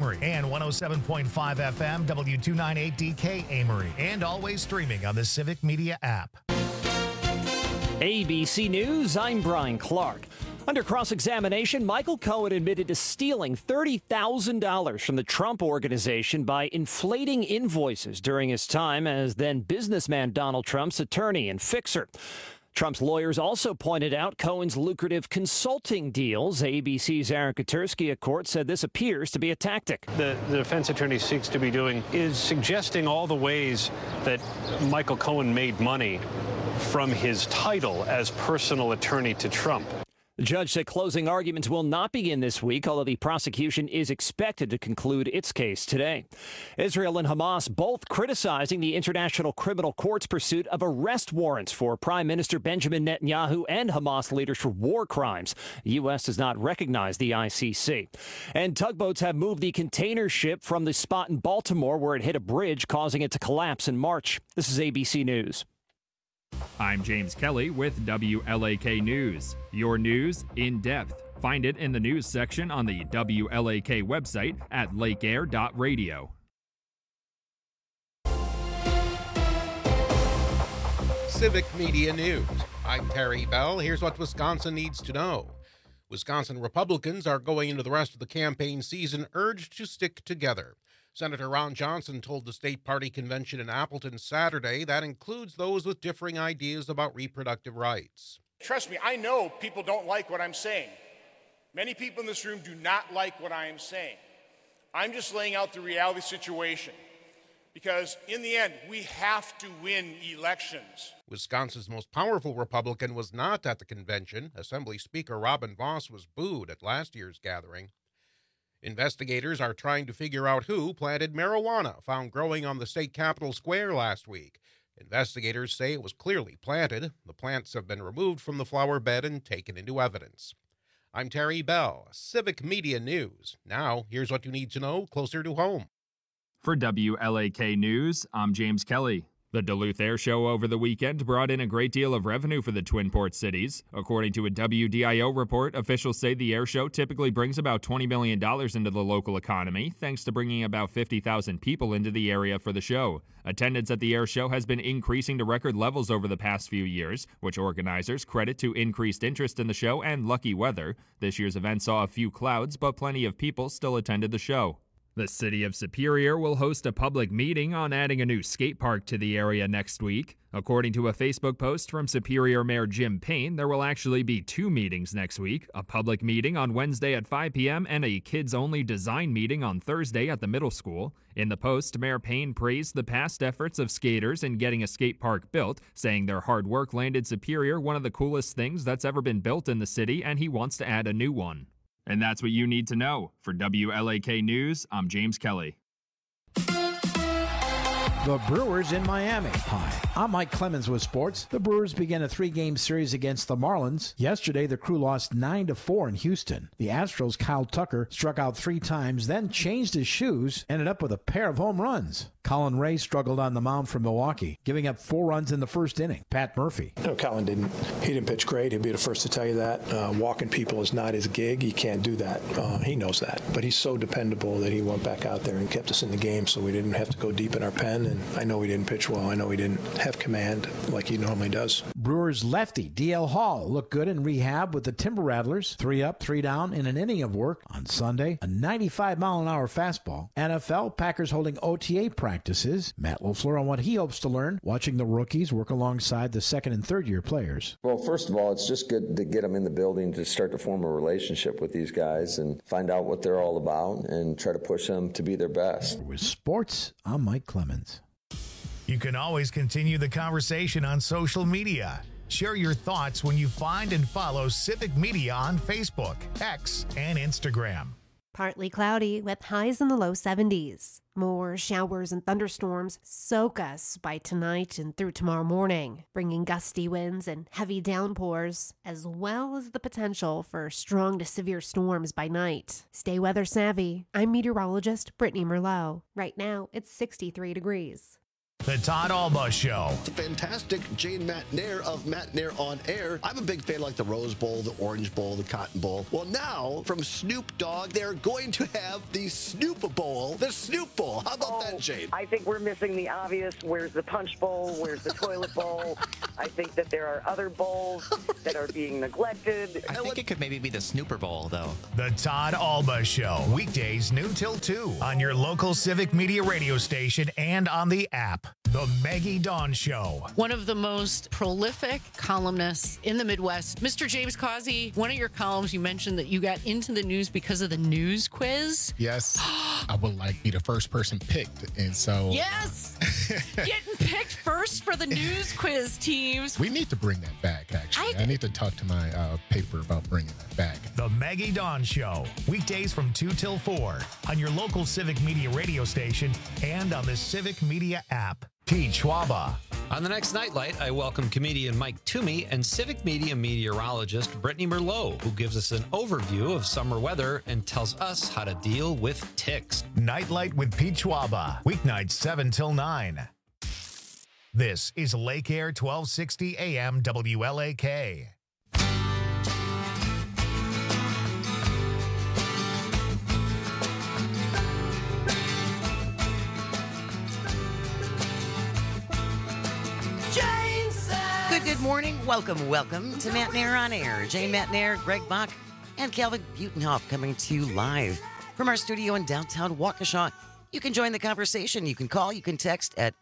Amory, and 107.5 FM W298DK Amory, and always streaming on the Civic Media app. ABC News, I'm Brian Clark. Under cross-examination, Michael Cohen admitted to stealing $30,000 from the Trump Organization by inflating invoices during his time as then businessman Donald Trump's attorney and fixer. Trump's lawyers also pointed out Cohen's lucrative consulting deals. ABC's Aaron Katersky at court said this appears to be a tactic. The defense attorney seeks to be doing is suggesting all the ways that Michael Cohen made money from his title as personal attorney to Trump. The judge said closing arguments will not begin this week, although the prosecution is expected to conclude its case today. Israel and Hamas both criticizing the International Criminal Court's pursuit of arrest warrants for Prime Minister Benjamin Netanyahu and Hamas leaders for war crimes. The U.S. does not recognize the ICC. And tugboats have moved the container ship from the spot in Baltimore where it hit a bridge, causing it to collapse in March. This is ABC News. I'm James Kelly with WLAK News. Your news in depth. Find it in the news section on the WLAK website at lakeair.radio. Civic Media News. I'm Terry Bell. Here's what Wisconsin needs to know. Wisconsin Republicans are going into the rest of the campaign season urged to stick together. Senator Ron Johnson told the state party convention in Appleton Saturday that includes those with differing ideas about reproductive rights. Trust me, I know people don't like what I'm saying. Many people in this room do not like what I am saying. I'm just laying out the reality situation because in the end, we have to win elections. Wisconsin's most powerful Republican was not at the convention. Assembly Speaker Robin Vos was booed at last year's gathering. Investigators are trying to figure out who planted marijuana found growing on the state capitol square last week. Investigators say it was clearly planted. The plants have been removed from the flower bed and taken into evidence. I'm Terry Bell, Civic Media News. Now, here's what you need to know closer to home. For WLAK News, I'm James Kelly. The Duluth Air Show over the weekend brought in a great deal of revenue for the Twin Port cities. According to a WDIO report, officials say the air show typically brings about $20 million into the local economy, thanks to bringing about 50,000 people into the area for the show. Attendance at the air show has been increasing to record levels over the past few years, which organizers credit to increased interest in the show and lucky weather. This year's event saw a few clouds, but plenty of people still attended the show. The city of Superior will host a public meeting on adding a new skate park to the area next week. According to a Facebook post from Superior Mayor Jim Payne, there will actually be two meetings next week, a public meeting on Wednesday at 5 p.m. and a kids-only design meeting on Thursday at the middle school. In the post, Mayor Payne praised the past efforts of skaters in getting a skate park built, saying their hard work landed Superior one of the coolest things that's ever been built in the city, and he wants to add a new one. And that's what you need to know. For WLAK News, I'm James Kelly. The Brewers in Miami. Hi, I'm Mike Clemens with sports. The Brewers began a 3-game series against the Marlins. Yesterday, the crew lost 9-4 in Houston. The Astros' Kyle Tucker struck out 3 times, then changed his shoes, ended up with a pair of home runs. Colin Ray struggled on the mound for Milwaukee, giving up 4 runs in the first inning. Pat Murphy. Colin didn't pitch great. He'd be the first to tell you that. Walking people is not his gig. He can't do that. He knows that. But he's so dependable that he went back out there and kept us in the game so we didn't have to go deep in our pen. And I know he didn't pitch well. I know he didn't have command like he normally does. Brewers lefty DL Hall looked good in rehab with the Timber Rattlers. 3 up, 3 down in an inning of work. On Sunday, a 95-mile-an-hour fastball. NFL, Packers holding OTA practices. Matt LaFleur on what he hopes to learn, watching the rookies work alongside the second and third year players. Well, first of all, it's just good to get them in the building to start to form a relationship with these guys and find out what they're all about and try to push them to be their best. With sports, I'm Mike Clemens. You can always continue the conversation on social media. Share your thoughts when you find and follow Civic Media on Facebook, X, and Instagram. Partly cloudy with highs in the low 70s. More showers and thunderstorms soak us by tonight and through tomorrow morning, bringing gusty winds and heavy downpours, as well as the potential for strong to severe storms by night. Stay weather savvy. I'm meteorologist Brittany Merlot. Right now, it's 63 degrees. The Todd Alba Show. The fantastic Jane Matt Nair of Matt Nair on Air. I'm a big fan of like the Rose Bowl, the Orange Bowl, the Cotton Bowl. Well, now from Snoop Dogg, they're going to have the Snoop Bowl. The Snoop Bowl. How about that, Jane? I think we're missing the obvious. Where's the Punch Bowl? Where's the Toilet Bowl? I think that there are other bowls that are being neglected. I think it could maybe be the Snooper Bowl, though. The Todd Alba Show. Weekdays noon till 2 on your local Civic Media radio station and on the app. The Maggie Dawn Show. One of the most prolific columnists in the Midwest, Mr. James Causey. One of your columns, you mentioned that you got into the news because of the news quiz. Yes. I would like be the first person picked. And so. Yes. Getting picked first for the news quiz teams. We need to bring that back, actually. I need to talk to my paper about bringing that back. The Maggie Dawn Show. Weekdays from 2 till 4 on your local Civic Media radio station and on the Civic Media app. Pete Schwaba. On the next Nightlight, I welcome comedian Mike Toomey and Civic Media meteorologist Brittany Merlot, who gives us an overview of summer weather and tells us how to deal with ticks. Nightlight with Pete Schwaba. Weeknights 7 till 9. This is Lake Air 1260 AM WLAK. Good morning. Welcome to Matt Nair on Air. Jane Matt Nair, Greg Bach, and Calvin Butenhoff coming to you live from our studio in downtown Waukesha. You can join the conversation. You can call. You can text at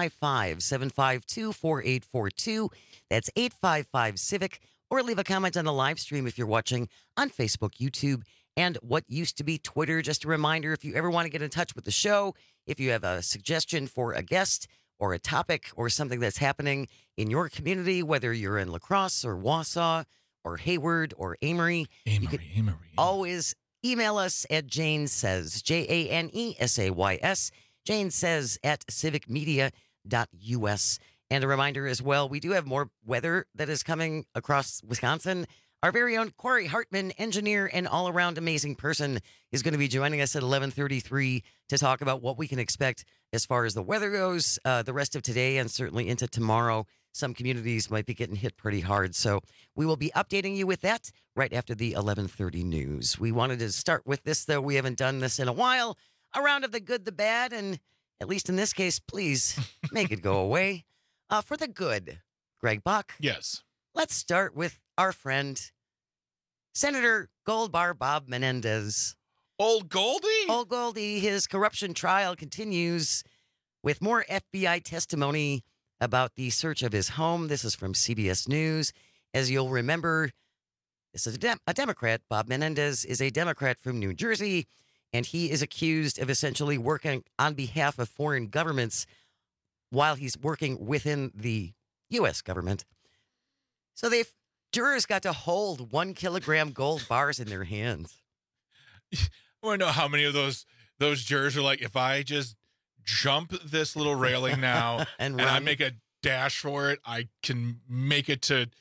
855-752-4842. That's 855-CIVIC. Or leave a comment on the live stream if you're watching on Facebook, YouTube, and what used to be Twitter. Just a reminder, if you ever want to get in touch with the show, if you have a suggestion for a guest or a topic or something that's happening in your community, whether you're in La Crosse or Wausau or Hayward or Amory, you can always email us at Jane Says, JANESAYS, Jane Says at civicmedia.us. And a reminder as well, we do have more weather that is coming across Wisconsin. Our very own Corey Hartman, engineer and all-around amazing person, is going to be joining us at 11:33 to talk about what we can expect as far as the weather goes the rest of today and certainly into tomorrow. Some communities might be getting hit pretty hard. So we will be updating you with that right after the 11:30 news. We wanted to start with this, though. We haven't done this in a while. A round of the good, the bad, and at least in this case, please make it go away. For the good, Greg Bach. Yes. Let's start with our friend, Senator Goldbar Bob Menendez. Old Goldie? Old Goldie. His corruption trial continues with more FBI testimony about the search of his home. This is from CBS News. As you'll remember, this is a Democrat. Bob Menendez is a Democrat from New Jersey, and he is accused of essentially working on behalf of foreign governments while he's working within the U.S. government. So jurors got to hold 1 kilogram gold bars in their hands. I want to know how many of those jurors are like, if I just jump this little railing now and I make a dash for it, I can make it to,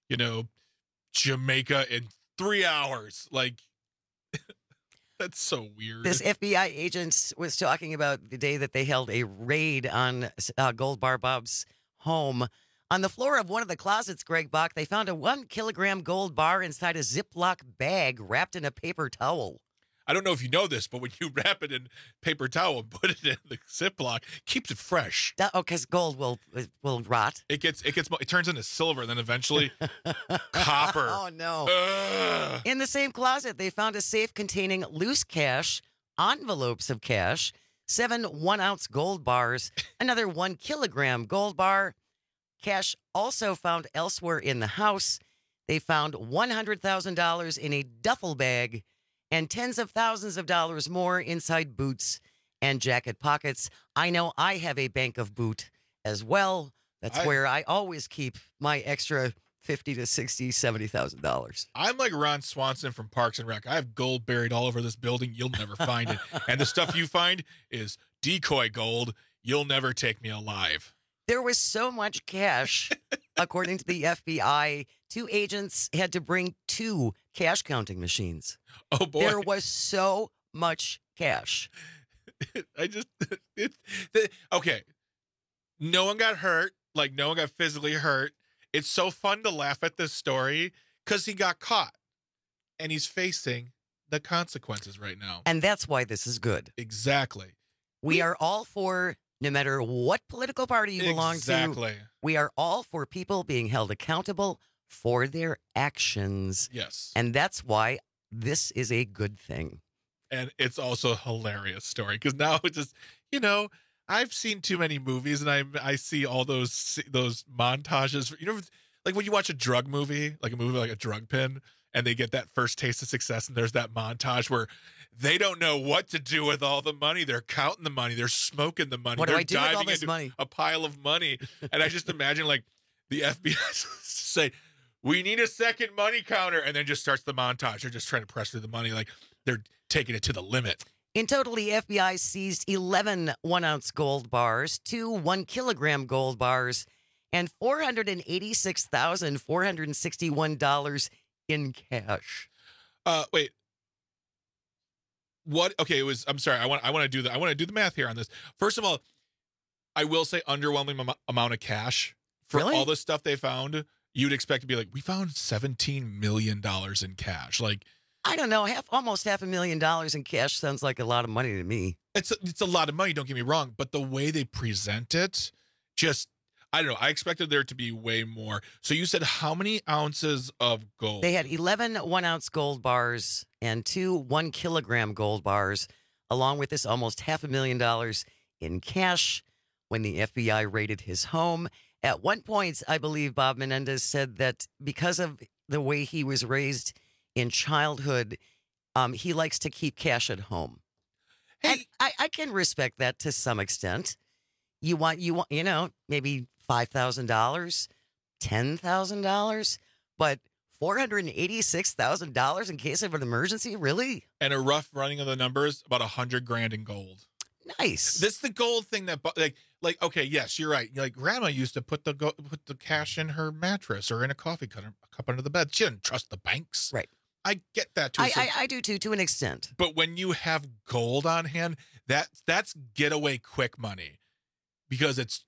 Jamaica in 3 hours. Like, that's so weird. This FBI agent was talking about the day that they held a raid on Gold Bar Bob's home. On the floor of one of the closets, Greg Bach, they found a 1 kilogram gold bar inside a Ziploc bag wrapped in a paper towel. I don't know if you know this, but when you wrap it in paper towel and put it in the Ziploc, keeps it fresh. Because gold will rot. It turns into silver, and then eventually copper. Oh no! Ugh. In the same closet, they found a safe containing loose cash, envelopes of cash, 7 1-ounce gold bars, another 1 kilogram gold bar. Cash also found elsewhere in the house. They found $100,000 in a duffel bag and tens of thousands of dollars more inside boots and jacket pockets. I know I have a bank of boot as well. That's where I always keep my extra $50,000 to $60,000, $70,000. I'm like Ron Swanson from Parks and Rec. I have gold buried all over this building. You'll never find it. And the stuff you find is decoy gold. You'll never take me alive. There was so much cash, according to the FBI. 2 agents had to bring 2 cash counting machines. Oh, boy. There was so much cash. Okay. No one got hurt. Like, no one got physically hurt. It's so fun to laugh at this story because he got caught and he's facing the consequences right now. And that's why this is good. Exactly. We are all for, no matter what political party you belong to, we are all for people being held accountable for their actions. Yes. And that's why this is a good thing. And it's also a hilarious story because now it's just, you know, I've seen too many movies and I see all those montages. You know, like when you watch a drug movie, like a movie like a Drug Pin, and they get that first taste of success, and there's that montage where they don't know what to do with all the money. They're counting the money. They're smoking the money. What do They're I do with all diving this into money? a pile of money. And I just imagine like the FBI say, we need a second money counter, and then just starts the montage. They're just trying to press through the money. Like they're taking it to the limit. In total, the FBI seized 11 one-ounce gold bars, 2 1-kilogram gold bars, and $486,461 in cash. Wait. What? Okay, it was. I'm sorry. I want to do the math here on this. First of all, I will say underwhelming amount of cash for all the stuff they found. You'd expect to be like, we found $17 million in cash. Like, I don't know, almost $500,000 in cash sounds like a lot of money to me. It's a lot of money, don't get me wrong, but the way they present it, just, I don't know. I expected there to be way more. So you said how many ounces of gold? They had 11 one-ounce gold bars and 2 1-kilogram gold bars, along with this almost $500,000 in cash when the FBI raided his home. At one point, I believe Bob Menendez said that because of the way he was raised in childhood, he likes to keep cash at home. Hey, I can respect that to some extent. You want, you know, maybe $5,000, $10,000, but $486,000 in case of an emergency, really? And a rough running of the numbers, about $100,000 in gold. Nice. This is the gold thing that, like, okay, yes, you're right. Like, Grandma used to put the cash in her mattress or in a coffee cup under the bed. She didn't trust the banks. Right. I get that too. I do too, to an extent. But when you have gold on hand, that's getaway quick money, because it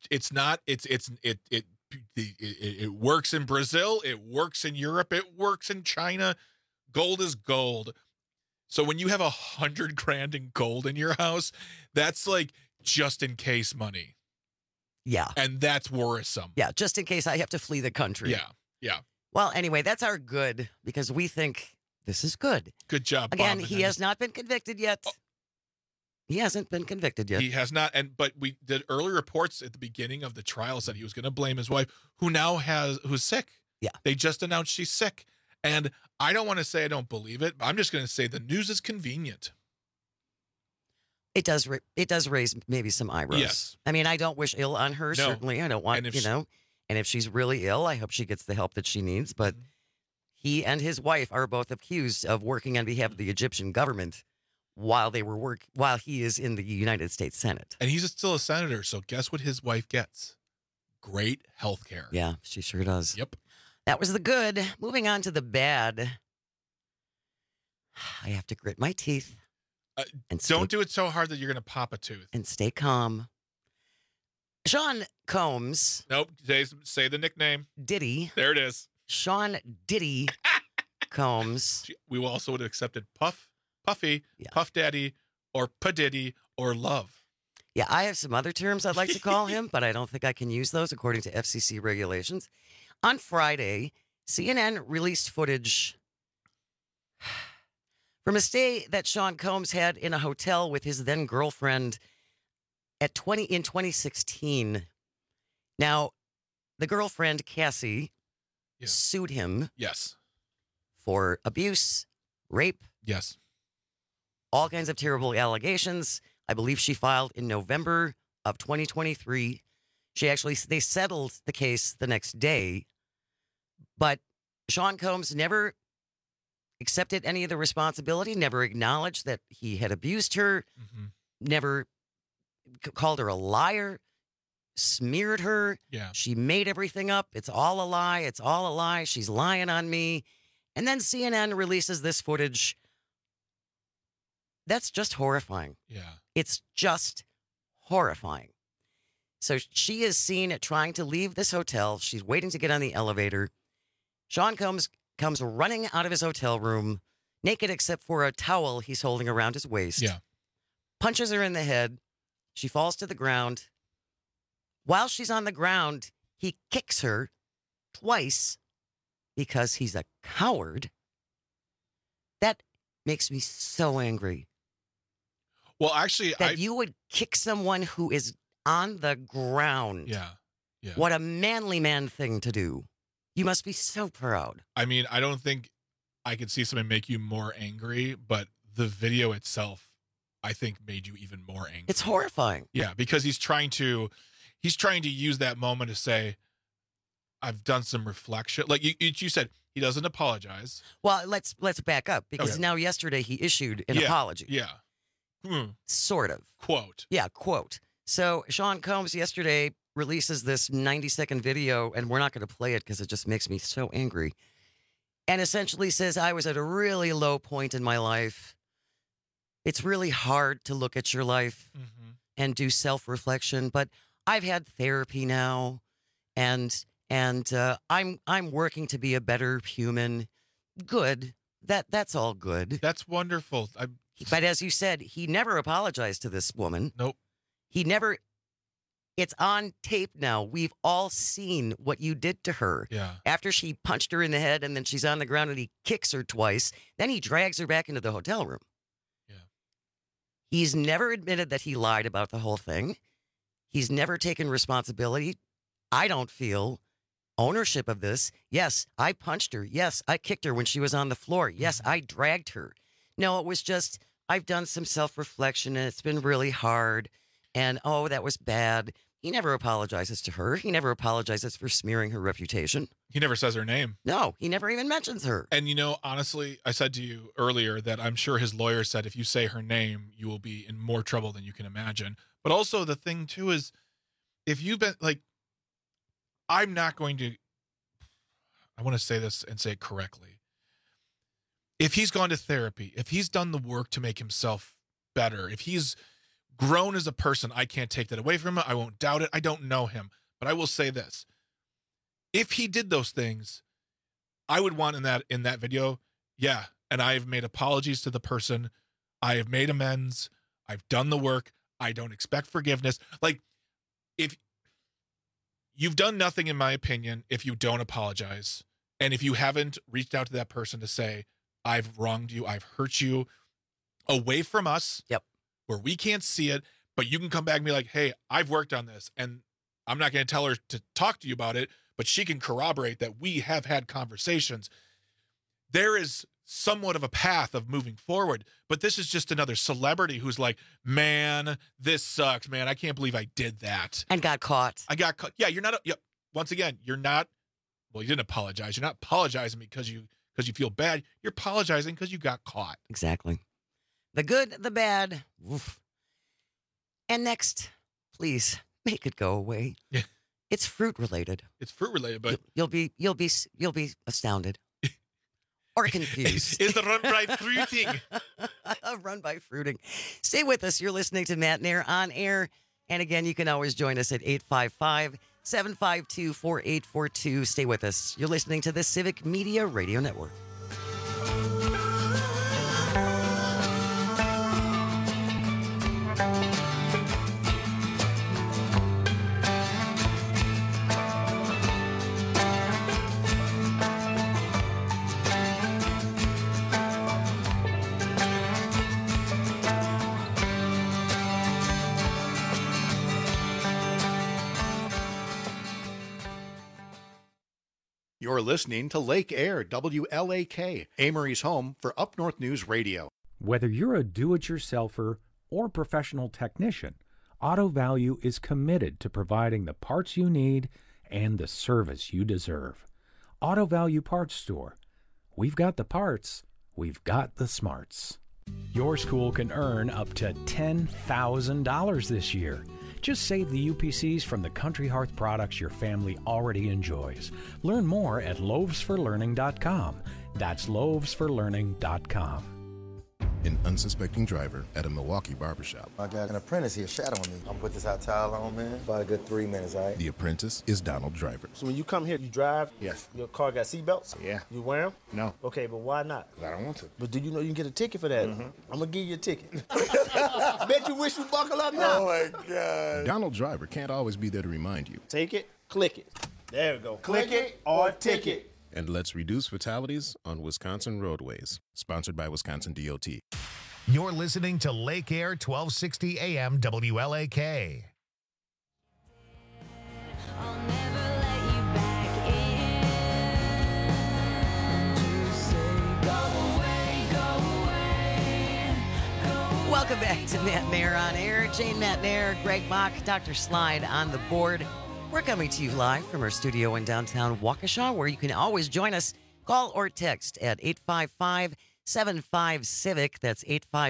works in Brazil, it works in Europe, it works in China. Gold is gold. So when you have $100,000 in gold in your house, that's like just in case money. Yeah. And that's worrisome. Yeah, just in case I have to flee the country. Yeah. Yeah. Well, anyway, that's our good, because we think this is good. Good job, Again, Bob. he has not been convicted yet. Oh. He hasn't been convicted yet. He has not. But we did early reports at the beginning of the trial said he was going to blame his wife, who's sick. Yeah. They just announced she's sick. And I don't want to say I don't believe it, but I'm just going to say the news is convenient. It does raise maybe some eyebrows. Yes. I mean, I don't wish ill on her, certainly. I don't want, and if she's really ill, I hope she gets the help that she needs. But he and his wife are both accused of working on behalf of the Egyptian government while he is in the United States Senate. And he's still a senator, so guess what his wife gets? Great health care. Yeah, she sure does. Yep. That was the good. Moving on to the bad. I have to grit my teeth. Don't do it so hard that you're going to pop a tooth. And stay calm. Sean Combs. Nope. Say the nickname. Diddy. There it is. Sean Diddy Combs. We also would have accepted Puffy, Puff Daddy, or P-Diddy, or Love. Yeah, I have some other terms I'd like to call him, but I don't think I can use those according to FCC regulations. On Friday, CNN released footage from a stay that Sean Combs had in a hotel with his then girlfriend in 2016. Now, the girlfriend, Cassie, sued him. Yes. For abuse, rape. Yes. All kinds of terrible allegations. I believe she filed in November of 2023. They settled the case the next day, but Sean Combs never accepted any of the responsibility, never acknowledged that he had abused her, never called her a liar, smeared her. Yeah. She made everything up. It's all a lie. It's all a lie. She's lying on me. And then CNN releases this footage. That's just horrifying. Yeah. It's just horrifying. So she is seen trying to leave this hotel. She's waiting to get on the elevator. Sean Combs comes running out of his hotel room, naked except for a towel he's holding around his waist. Yeah. Punches her in the head. She falls to the ground. While she's on the ground, he kicks her twice because he's a coward. That makes me so angry. Well, actually, you would kick someone who is on the ground. Yeah. Yeah. What a manly man thing to do. You must be so proud. I mean, I don't think I could see something make you more angry, but the video itself, I think, made you even more angry. It's horrifying. Yeah, because he's trying to use that moment to say, I've done some reflection. Like you said, he doesn't apologize. Well, let's back up because now yesterday he issued an apology. Yeah. Sort of. Quote. Yeah, quote. So Sean Combs yesterday releases this 90-second video, and we're not going to play it because it just makes me so angry. And essentially says, I was at a really low point in my life. It's really hard to look at your life and do self-reflection, but I've had therapy now, and I'm working to be a better human. Good. That's all good. That's wonderful. But as you said, he never apologized to this woman. Nope. He never. It's on tape now. We've all seen what you did to her. Yeah. After she punched her in the head and then she's on the ground and he kicks her twice. Then he drags her back into the hotel room. Yeah. He's never admitted that he lied about the whole thing. He's never taken responsibility. I don't feel ownership of this. Yes, I punched her. Yes, I kicked her when she was on the floor. Yes, I dragged her. No, it was just, I've done some self-reflection and it's been really hard. And, oh, that was bad. He never apologizes to her. He never apologizes for smearing her reputation. He never says her name. No, he never even mentions her. And, honestly, I said to you earlier that I'm sure his lawyer said if you say her name, you will be in more trouble than you can imagine. But also the thing, too, is if you've been, I'm not going to, I want to say this and say it correctly. If he's gone to therapy, if he's done the work to make himself better, if he's grown as a person, I can't take that away from him. I won't doubt it. I don't know him. But I will say this. If he did those things, I would want in that video, yeah, and I've made apologies to the person. I have made amends. I've done the work. I don't expect forgiveness. If you've done nothing, in my opinion, if you don't apologize, and if you haven't reached out to that person to say, I've wronged you, I've hurt you, away from us. Yep. Where we can't see it, but you can come back and be like, hey, I've worked on this, and I'm not going to tell her to talk to you about it, but she can corroborate that we have had conversations. There is somewhat of a path of moving forward, but this is just another celebrity who's like, man, this sucks, man. I can't believe I did that. And got caught. I got caught. Yeah, you're not, once again, you're not, well, you didn't apologize. You're not apologizing because you feel bad. You're apologizing because you got caught. Exactly. The good, the bad. Oof. And next, please make it go away. Yeah. It's fruit related. It's fruit related, but you'll be astounded or confused. It's the run by fruiting. Run by fruiting. Stay with us. You're listening to Matt Nair on air, and again, you can always join us at 855-752-4842. Stay with us. You're listening to the Civic Media Radio Network. You're listening to Lake Air, WLAK, Amory's home for Up North News Radio. Whether you're a do-it-yourselfer or professional technician, Auto Value is committed to providing the parts you need and the service you deserve. Auto Value Parts Store. We've got the parts, we've got the smarts. Your school can earn up to $10,000 this year. Just save the UPCs from the Country Hearth products your family already enjoys. Learn more at loavesforlearning.com. That's loavesforlearning.com. an unsuspecting driver at a Milwaukee barbershop. I got an apprentice here shadowing me. I'm gonna put this hot towel on, man. About a good 3 minutes, all right? The apprentice is Donald Driver. So when you come here, you drive? Yes. Your car got seatbelts? Yeah. You wear them? No. Okay, but why not? I don't want to. But do you know you can get a ticket for that? I'm gonna give you a ticket. Bet you wish you buckle up now. Oh my God. Donald Driver can't always be there to remind you. Take it, click it. There we go. Click it or ticket. And let's reduce fatalities on Wisconsin roadways. Sponsored by Wisconsin DOT. You're listening to Lake Air 1260 AM WLAK. Welcome back to Matt Mayer on Air. Jane Matt Mayer, Greg Mock, Dr. Slide on the board. We're coming to you live from our studio in downtown Waukesha, where you can always join us. Call or text at 855-75-CIVIC. That's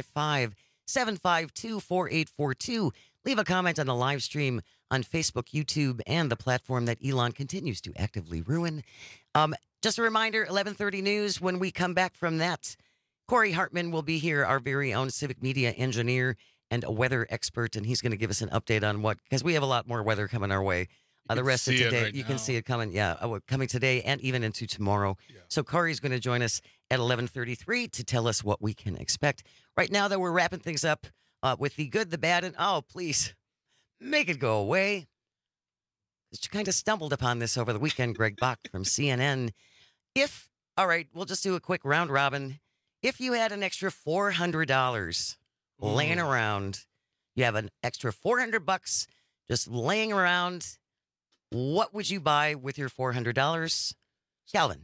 855-752-4842. Leave a comment on the live stream on Facebook, YouTube, and the platform that Elon continues to actively ruin. Just a reminder, 11:30 news. When we come back from that, Corey Hartman will be here, our very own civic media engineer and a weather expert, and he's going to give us an update on because we have a lot more weather coming our way. The rest of today, you can see it coming. Yeah, coming today and even into tomorrow. Yeah. So Corey's going to join us at 11:33 to tell us what we can expect. Right now, though, we're wrapping things up with the good, the bad, and please make it go away. You kind of stumbled upon this over the weekend, Greg Bach from CNN. All right, we'll just do a quick round robin. If you had an extra $400 laying around, you have an extra $400 just laying around. What would you buy with your $400? Calvin.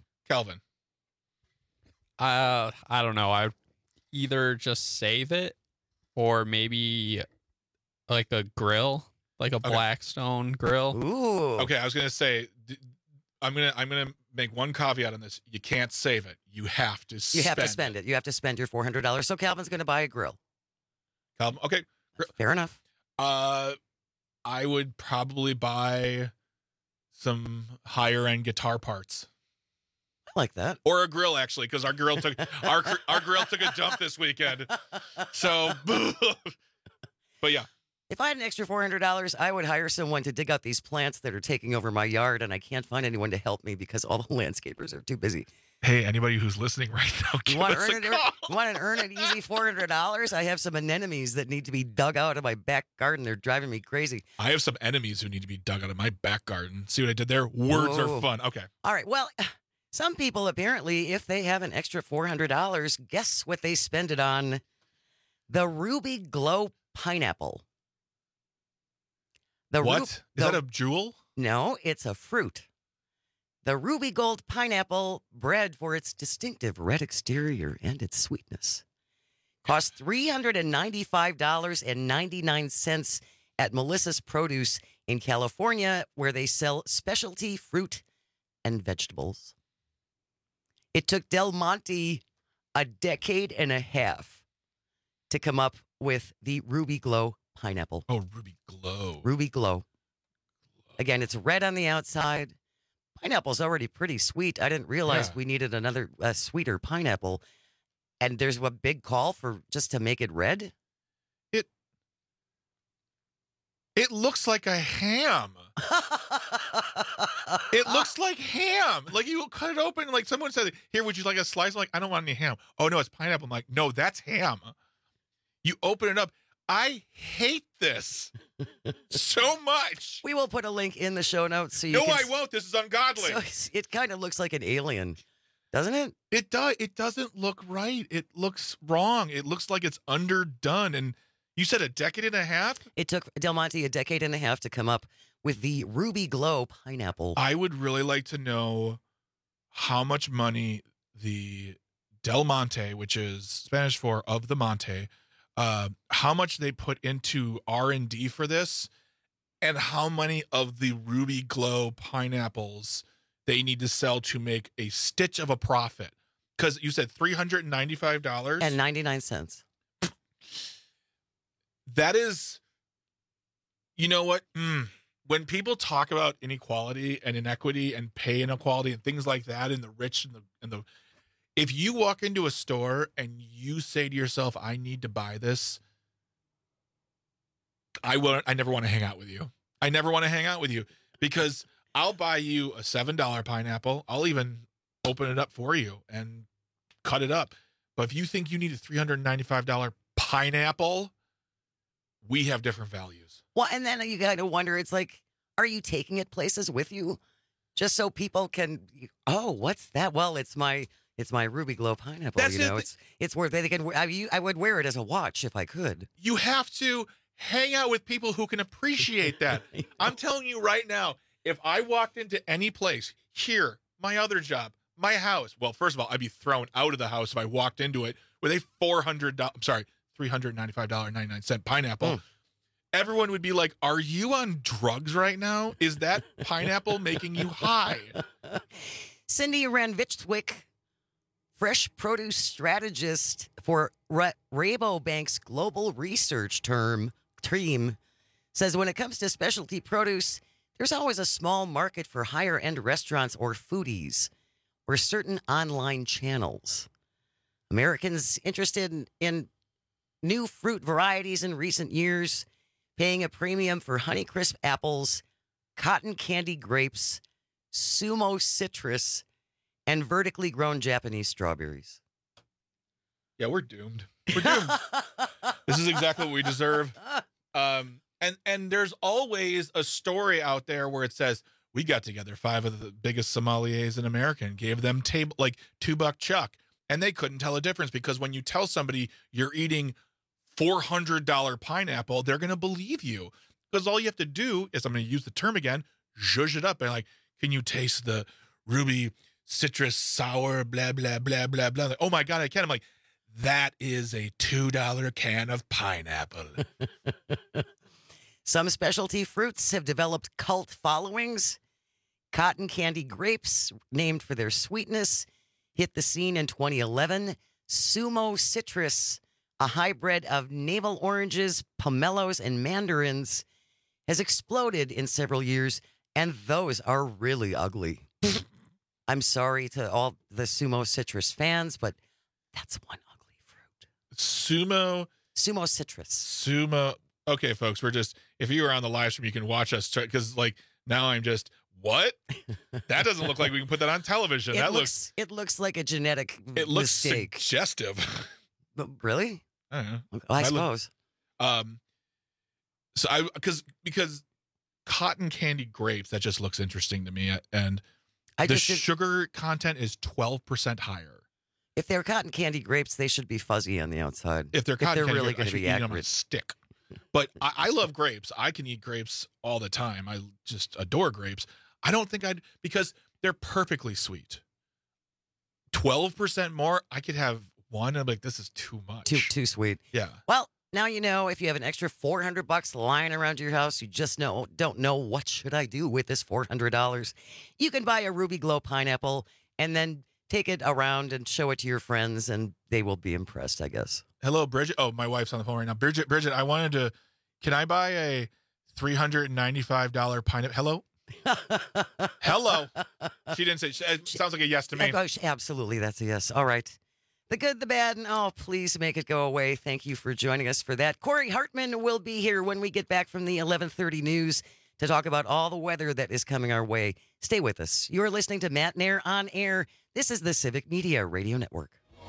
I don't know. I'd either just save it or maybe like a grill, like a Blackstone grill. Ooh. Okay, I was going to say I'm going to make one caveat on this. You can't save it. You have to spend it. You have to spend it. You have to spend your $400. So Calvin's going to buy a grill. Calvin, okay. Fair enough. I would probably buy some higher end guitar parts. I like that. Or a grill, actually, because our grill took our grill took a dump this weekend. So, but yeah. If I had an extra $400, I would hire someone to dig out these plants that are taking over my yard, and I can't find anyone to help me because all the landscapers are too busy. Hey, anybody who's listening right now, you want to earn an easy $400? I have some anemones that need to be dug out of my back garden. They're driving me crazy. I have some enemies who need to be dug out of my back garden. See what I did there? Words are fun. Okay. All right. Well, some people apparently, if they have an extra $400, guess what they spend it on? The Ruby Glow pineapple. Is that a jewel? No, it's a fruit. The Ruby Gold pineapple, bred for its distinctive red exterior and its sweetness, costs $395.99 at Melissa's Produce in California, where they sell specialty fruit and vegetables. It took Del Monte a decade and a half to come up with the Ruby Glow pineapple. Oh, Ruby Glow. Ruby Glow. Again, it's red on the outside. Pineapple's already pretty sweet. I didn't realize we needed another sweeter pineapple. And there's a big call for just to make it red. It looks like a ham. It looks like ham. Like you cut it open, like someone said, "Here, would you like a slice?" I'm like, I don't want any ham. Oh no, it's pineapple. I'm like, no, that's ham. You open it up. I hate this so much. We will put a link in the show notes. So I won't. This is ungodly. So it kind of looks like an alien, doesn't it? It does. It doesn't look right. It looks wrong. It looks like it's underdone. And you said a decade and a half? It took Del Monte a decade and a half to come up with the Ruby Glow pineapple. I would really like to know how much money the Del Monte, which is Spanish for of the Monte, how much they put into R&D for this, and how many of the Ruby Glow pineapples they need to sell to make a stitch of a profit. Because you said $395 and 99 cents. That is, you know what? When people talk about inequality and inequity and pay inequality and things like that, and the rich and the If you walk into a store and you say to yourself, I need to buy this, I never want to hang out with you. I never want to hang out with you because I'll buy you a $7 pineapple. I'll even open it up for you and cut it up. But if you think you need a $395 pineapple, we have different values. Well, and then you got to wonder, it's like, are you taking it places with you just so people can, oh, what's that? Well, it's my Ruby Glow pineapple. That's it's worth it. They can, I would wear it as a watch if I could. You have to hang out with people who can appreciate that. I'm telling you right now, if I walked into any place, here, my other job, my house, well, first of all, I'd be thrown out of the house if I walked into it with a $395.99 pineapple. Everyone would be like, are you on drugs right now? Is that pineapple making you high? Cindy Ranvichwick, fresh produce strategist for Rabobank's global research team, says when it comes to specialty produce, there's always a small market for higher-end restaurants or foodies or certain online channels. Americans interested in new fruit varieties in recent years, paying a premium for Honeycrisp apples, cotton candy grapes, Sumo citrus, and vertically grown Japanese strawberries. Yeah, we're doomed. We're doomed. This is exactly what we deserve. And there's always a story out there where it says, we got together 5 of the biggest sommeliers in America and gave them $2 chuck. And they couldn't tell a difference because when you tell somebody you're eating $400 pineapple, they're going to believe you. Because all you have to do is, I'm going to use the term again, zhuzh it up. And like, can you taste the ruby citrus sour, blah, blah, blah, blah, blah. Like, oh my God, I can. I'm like, that is a $2 can of pineapple. Some specialty fruits have developed cult followings. Cotton candy grapes, named for their sweetness, hit the scene in 2011. Sumo citrus, a hybrid of navel oranges, pomelos, and mandarins, has exploded in several years, and those are really ugly. I'm sorry to all the Sumo citrus fans, but that's one ugly fruit. Sumo citrus. Okay, folks, if you were on the live stream, you can watch us because now I'm just, what? That doesn't look like we can put that on television. It looks like a genetic it looks mistake. Suggestive. Really? I don't know. I suppose. So because cotton candy grapes, that just looks interesting to me, and the sugar content is 12% higher. If they're cotton candy grapes, they should be fuzzy on the outside. If they're cotton candy really grapes, going to be eat accurate. them on a stick. But I love grapes. I can eat grapes all the time. I just adore grapes. I don't think because they're perfectly sweet. 12% more, I could have one. I'm like, this is too much. Too sweet. Yeah. Well, now you know if you have an extra $400 lying around your house, you just don't know what should I do with this $400. You can buy a Ruby Glow pineapple and then take it around and show it to your friends, and they will be impressed, I guess. Hello, Bridget. Oh, my wife's on the phone right now. Bridget, can I buy a $395 pineapple? Hello. She didn't say, it sounds like a yes to me. Absolutely. That's a yes. All right. The good, the bad, and please make it go away. Thank you for joining us for that. Corey Hartman will be here when we get back from the 11:30 news to talk about all the weather that is coming our way. Stay with us. You're listening to Matt Nair on Air. This is the Civic Media Radio Network.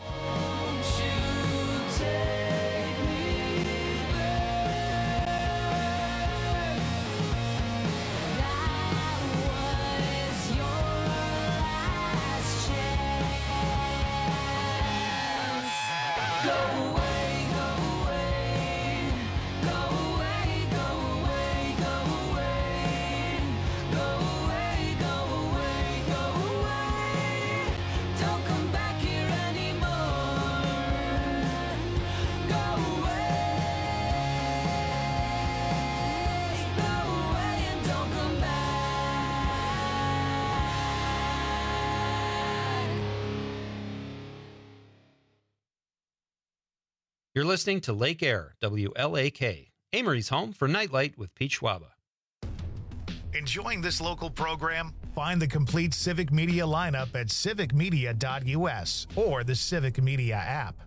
You're listening to Lake Air, WLAK, Amory's home for Nightlight with Pete Schwaba. Enjoying this local program? Find the complete Civic Media lineup at civicmedia.us or the Civic Media app.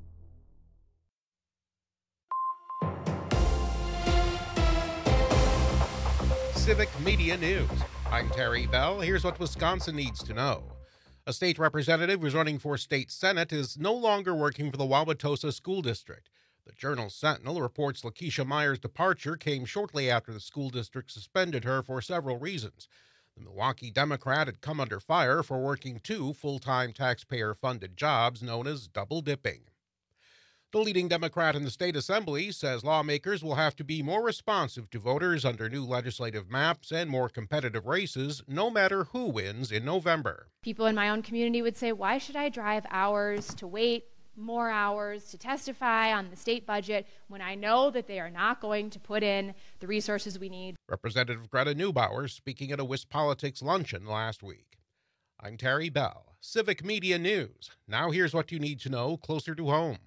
Civic Media News. I'm Terry Bell. Here's what Wisconsin needs to know. A state representative who's running for state senate is no longer working for the Wauwatosa School District. The Journal-Sentinel reports Lakeisha Meyer's departure came shortly after the school district suspended her for several reasons. The Milwaukee Democrat had come under fire for working 2 full-time taxpayer-funded jobs known as double dipping. The leading Democrat in the state assembly says lawmakers will have to be more responsive to voters under new legislative maps and more competitive races, no matter who wins in November. People in my own community would say, why should I drive hours to wait more hours to testify on the state budget when I know that they are not going to put in the resources we need? Representative Greta Neubauer speaking at a WisPolitics luncheon last week. I'm Terry Bell, Civic Media News. Now here's what you need to know closer to home.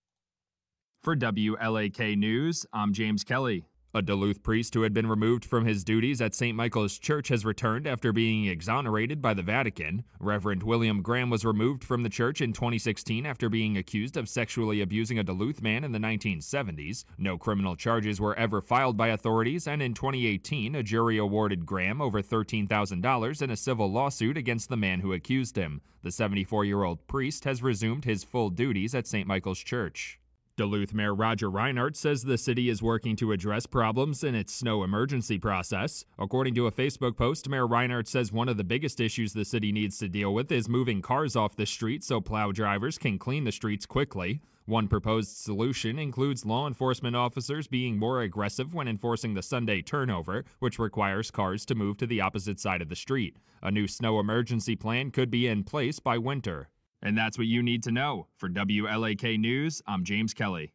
For WLAK News, I'm James Kelly. A Duluth priest who had been removed from his duties at St. Michael's Church has returned after being exonerated by the Vatican. Reverend William Graham was removed from the church in 2016 after being accused of sexually abusing a Duluth man in the 1970s. No criminal charges were ever filed by authorities, and in 2018, a jury awarded Graham over $13,000 in a civil lawsuit against the man who accused him. The 74-year-old priest has resumed his full duties at St. Michael's Church. Duluth Mayor Roger Reinhardt says the city is working to address problems in its snow emergency process. According to a Facebook post, Mayor Reinhardt says one of the biggest issues the city needs to deal with is moving cars off the street so plow drivers can clean the streets quickly. One proposed solution includes law enforcement officers being more aggressive when enforcing the Sunday turnover, which requires cars to move to the opposite side of the street. A new snow emergency plan could be in place by winter. And that's what you need to know. For WLAK News, I'm James Kelly.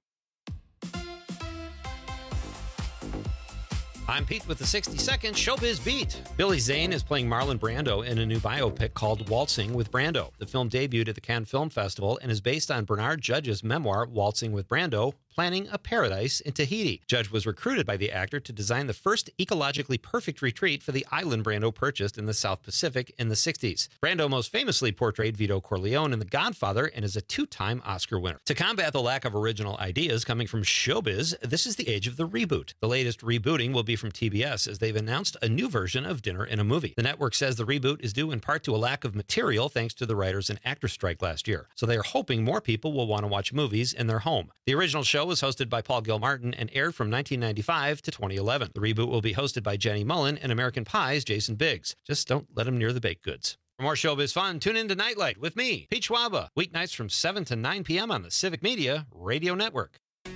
I'm Pete with the 60-second Showbiz Beat. Billy Zane is playing Marlon Brando in a new biopic called Waltzing with Brando. The film debuted at the Cannes Film Festival and is based on Bernard Judge's memoir, Waltzing with Brando, Planning a Paradise in Tahiti. Judge was recruited by the actor to design the first ecologically perfect retreat for the island Brando purchased in the South Pacific in the 60s. Brando most famously portrayed Vito Corleone in The Godfather and is a 2-time Oscar winner. To combat the lack of original ideas coming from showbiz, this is the age of the reboot. The latest rebooting will be from TBS as they've announced a new version of Dinner in a Movie. The network says the reboot is due in part to a lack of material thanks to the writers and actors strike last year. So they are hoping more people will want to watch movies in their home. The original show was hosted by Paul Gilmartin and aired from 1995 to 2011. The reboot will be hosted by Jenny Mullen and American Pie's Jason Biggs. Just don't let him near the baked goods. For more showbiz fun, tune in to Nightlight with me, Pete Schwaba, weeknights from 7 to 9 p.m. on the Civic Media Radio Network.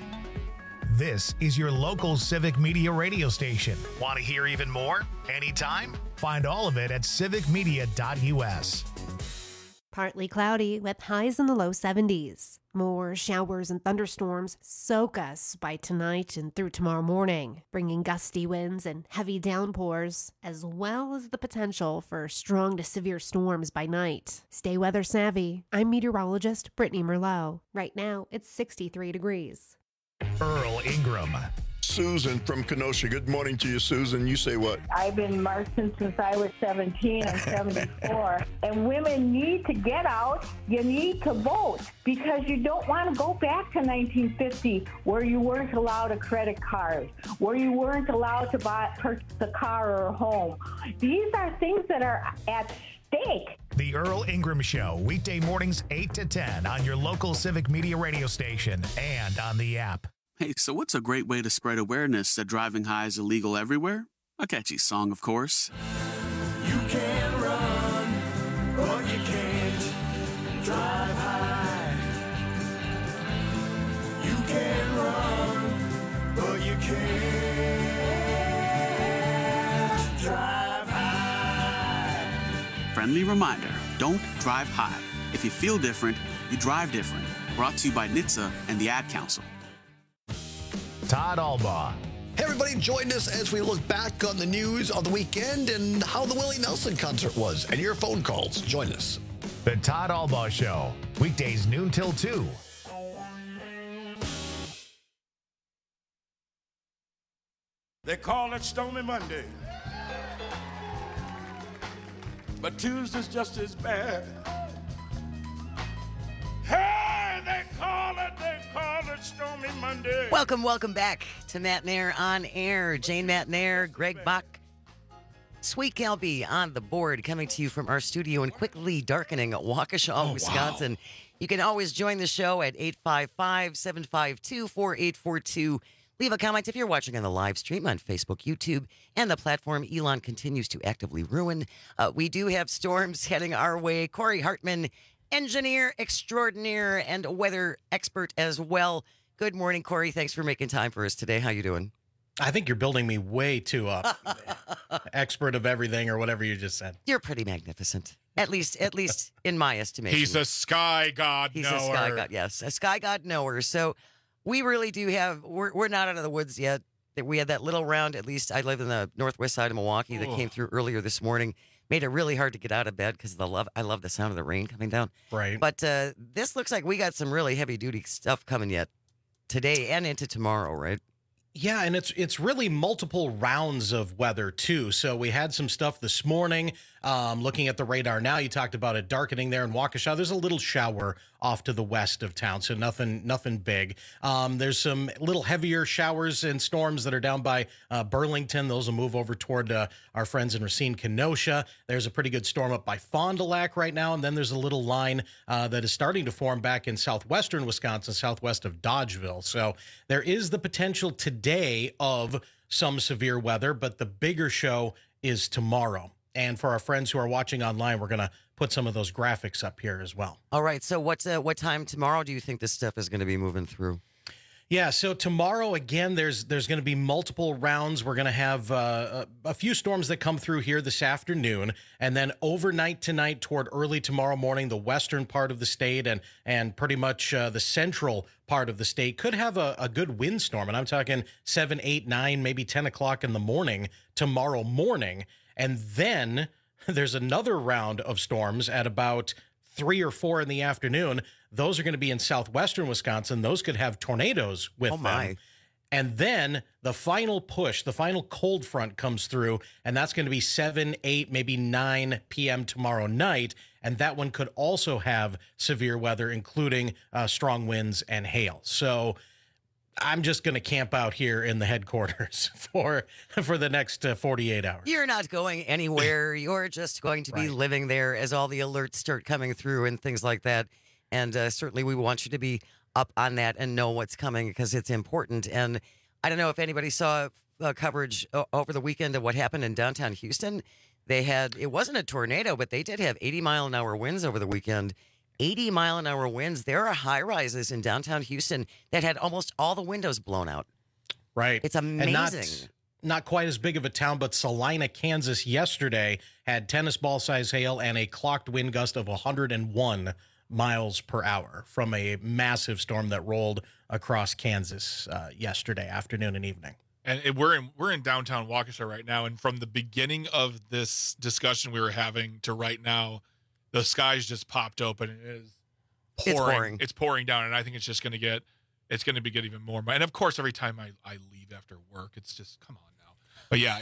This is your local Civic Media radio station. Want to hear even more? Anytime? Find all of it at civicmedia.us. Partly cloudy with highs in the low 70s. More showers and thunderstorms soak us by tonight and through tomorrow morning, bringing gusty winds and heavy downpours, as well as the potential for strong to severe storms by night. Stay weather savvy. I'm meteorologist Brittany Merlot. Right now, it's 63 degrees. Earl Ingram. Susan from Kenosha. Good morning to you, Susan. You say what? I've been marching since I was 17 and 74. And women need to get out. You need to vote because you don't want to go back to 1950 where you weren't allowed a credit card, where you weren't allowed to purchase a car or a home. These are things that are at stake. The Earl Ingram Show, weekday mornings 8 to 10 on your local Civic Media radio station and on the app. Hey, so what's a great way to spread awareness that driving high is illegal everywhere? A catchy song, of course. You can run, but you can't drive high. You can run, but you can't drive high. Friendly reminder, don't drive high. If you feel different, you drive different. Brought to you by NHTSA and the Ad Council. Todd Albaugh. Hey, everybody, join us as we look back on the news of the weekend and how the Willie Nelson concert was, and your phone calls. Join us. The Todd Albaugh Show, weekdays noon till 2. They call it Stormy Monday. but Tuesday's just as bad. Hey, they call it Stormy Monday. Welcome back to Matt Nair on Air. Jane Matt Nair, Greg Bach, Sweet Kelby on the board, coming to you from our studio in quickly darkening Waukesha, Wisconsin. Wow. You can always join the show at 855-752-4842. Leave a comment if you're watching on the live stream on Facebook, YouTube, and the platform Elon continues to actively ruin. We do have storms heading our way. Corey Hartman, engineer extraordinaire and weather expert as well. Good morning, Corey. Thanks for making time for us today. How you doing? I think you're building me way too up. Expert of everything or whatever you just said. You're pretty magnificent. At least in my estimation. He's a sky god knower. He's a sky god, yes. A sky god knower. So we really do have, we're not out of the woods yet. We had that little round, at least I live in the northwest side of Milwaukee, that came through earlier this morning. Made it really hard to get out of bed because I love the sound of the rain coming down. Right. But this looks like we got some really heavy duty stuff coming yet today and into tomorrow, right? Yeah, and it's really multiple rounds of weather, too. So we had some stuff this morning. Looking at the radar now, you talked about it darkening there in Waukesha. There's a little shower off to the west of town, so nothing big. There's some little heavier showers and storms that are down by Burlington. Those will move over toward our friends in Racine, Kenosha. There's a pretty good storm up by Fond du Lac right now, and then there's a little line that is starting to form back in southwestern Wisconsin, southwest of Dodgeville. So there is the potential today of some severe weather, but the bigger show is tomorrow. And for our friends who are watching online, we're going to put some of those graphics up here as well. All right. So what time tomorrow do you think this stuff is going to be moving through? Yeah, so tomorrow, again, there's going to be multiple rounds. We're going to have a few storms that come through here this afternoon, and then overnight tonight toward early tomorrow morning, the western part of the state and pretty much the central part of the state could have a good windstorm, and I'm talking 7, 8, 9, maybe 10 o'clock in the morning tomorrow morning. And then there's another round of storms at about 3 or 4 in the afternoon. Those are going to be in southwestern Wisconsin. Those could have tornadoes with them. And then the final push, the final cold front comes through, and that's going to be 7, 8, maybe 9 p.m. tomorrow night. And that one could also have severe weather, including strong winds and hail. So I'm just going to camp out here in the headquarters for the next 48 hours. You're not going anywhere. You're just going to be living there as all the alerts start coming through and things like that. And certainly we want you to be up on that and know what's coming because it's important. And I don't know if anybody saw coverage over the weekend of what happened in downtown Houston. It wasn't a tornado, but they did have 80-mile-an-hour winds over the weekend. 80-mile-an-hour winds. There are high-rises in downtown Houston that had almost all the windows blown out. Right. It's amazing. And not quite as big of a town, but Salina, Kansas yesterday had tennis ball-size hail and a clocked wind gust of 101 miles per hour from a massive storm that rolled across Kansas yesterday afternoon and evening. And we're in downtown Waukesha right now, and from the beginning of this discussion we were having to right now, the skies just popped open. It is pouring. It's pouring down, and I think it's just going to get even more. And of course, every time I leave after work, it's just come on now. But yeah,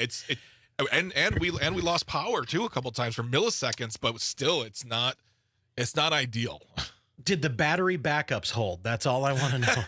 and we lost power too a couple times for milliseconds, but still, it's not ideal. Did the battery backups hold? That's all I want to know.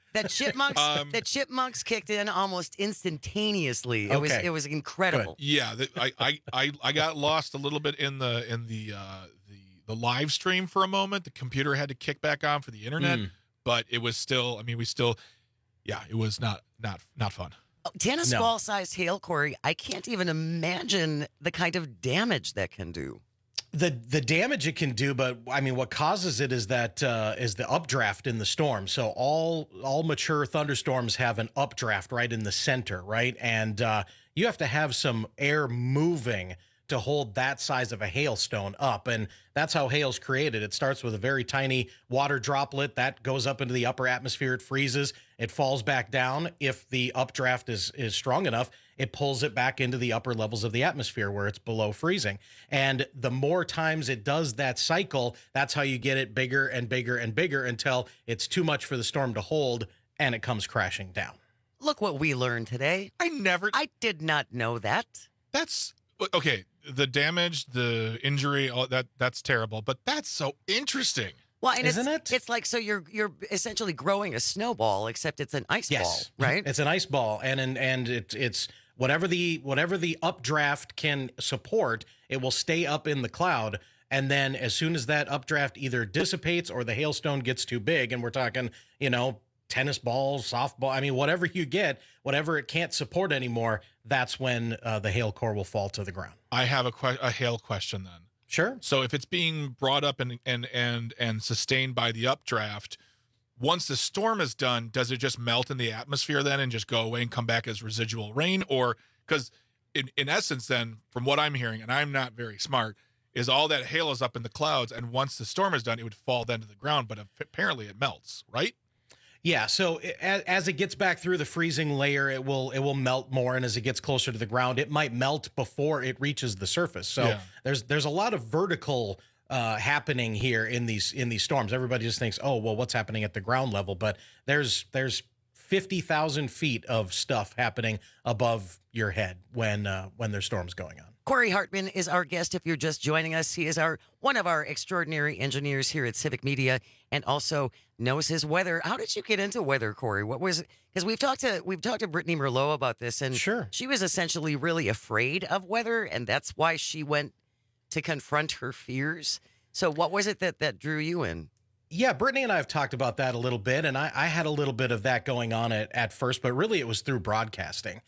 The chipmunks kicked in almost instantaneously. It was incredible. Good. Yeah, I got lost a little bit in the live stream for a moment. The computer had to kick back on for the internet, but it was still. I mean, it was not fun. Tennis ball sized hail, Corey. I can't even imagine the kind of damage that can do. The damage it can do, but I mean, what causes it is that is the updraft in the storm. So all mature thunderstorms have an updraft right in the center, right? And you have to have some air moving to hold that size of a hailstone up, and that's how hail's created. It starts with a very tiny water droplet that goes up into the upper atmosphere. It freezes. It falls back down. If the updraft is strong enough, it pulls it back into the upper levels of the atmosphere where it's below freezing. And the more times it does that cycle, that's how you get it bigger and bigger and bigger until it's too much for the storm to hold and it comes crashing down. Look what we learned today. I did not know that. That's okay. the damage, the injury, all that's terrible. But that's so interesting. Well, and it's like, so you're essentially growing a snowball, except it's an ice ball, right? It's an ice ball, and it's whatever the updraft can support, it will stay up in the cloud. And then as soon as that updraft either dissipates or the hailstone gets too big, and we're talking, tennis balls, softball, I mean, whatever you get, whatever it can't support anymore, that's when the hail core will fall to the ground. I have a hail question then. Sure. So if it's being brought up and sustained by the updraft, once the storm is done, does it just melt in the atmosphere then and just go away and come back as residual rain? Or because in essence then, from what I'm hearing, and I'm not very smart, is all that hail is up in the clouds, and once the storm is done, it would fall then to the ground, but apparently it melts, right? Yeah, so as it gets back through the freezing layer, it will melt more, and as it gets closer to the ground, it might melt before it reaches the surface. So there's a lot of vertical happening here in these storms. Everybody just thinks, oh, well, what's happening at the ground level? But there's 50,000 feet of stuff happening above your head when there's storms going on. Corey Hartman is our guest. If you're just joining us, he is one of our extraordinary engineers here at Civic Media, and also knows his weather. How did you get into weather, Corey? What was it? Because we've talked to Brittany Merlot about this, and she was essentially really afraid of weather, and that's why she went to confront her fears. So what was it that drew you in? Yeah, Brittany and I have talked about that a little bit, and I had a little bit of that going on at first, but really it was through broadcasting.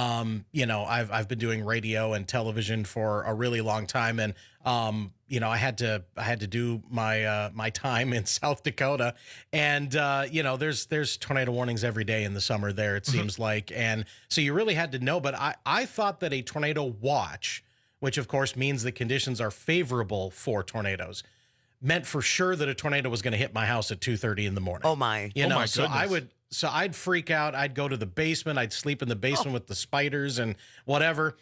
I've been doing radio and television for a really long time, and I had to do my time in South Dakota, and there's tornado warnings every day in the summer there, it seems like, and so you really had to know. But I thought that a tornado watch, which of course means the conditions are favorable for tornadoes, meant for sure that a tornado was going to hit my house at 2:30 in the morning. Oh my! So I'd freak out. I'd go to the basement. I'd sleep in the basement with the spiders and whatever.